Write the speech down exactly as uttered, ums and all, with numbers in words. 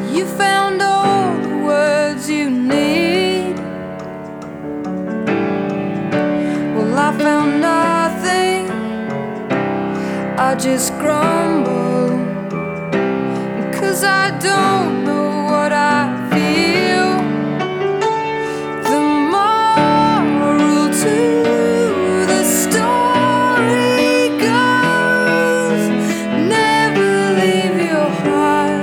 You found all the words you need. Well, I found nothing. I just grumble, 'cause I don't